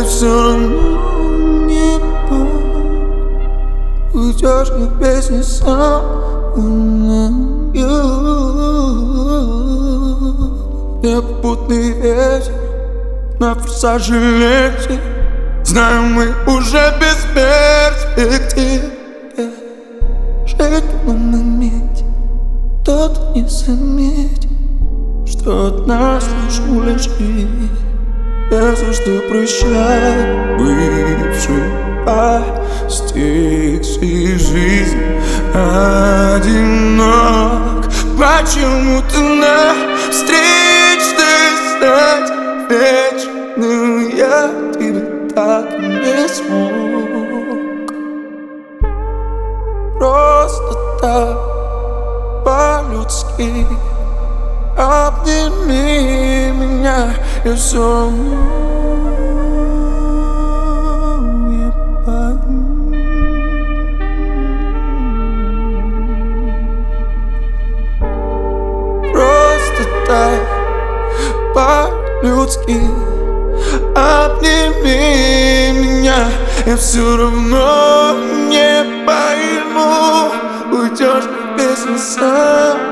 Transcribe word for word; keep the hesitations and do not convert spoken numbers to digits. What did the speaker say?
я все равно не помню. Уйдешь, как песня сам. Я попутный ветер на форсаже лекции. Знаю, мы уже без перспектив. Жить на моменте, тот не заметит, что от нас лишь улежит. Я за что прощаю бывший постигший жизнь одинок. Почему-то на встречной стать вечным я тебе так и не смог. Просто так по-людски обними меня, я все равно не пойму. Просто так по-людски обними меня, я все равно не пойму. Уйдешь, как песня сам.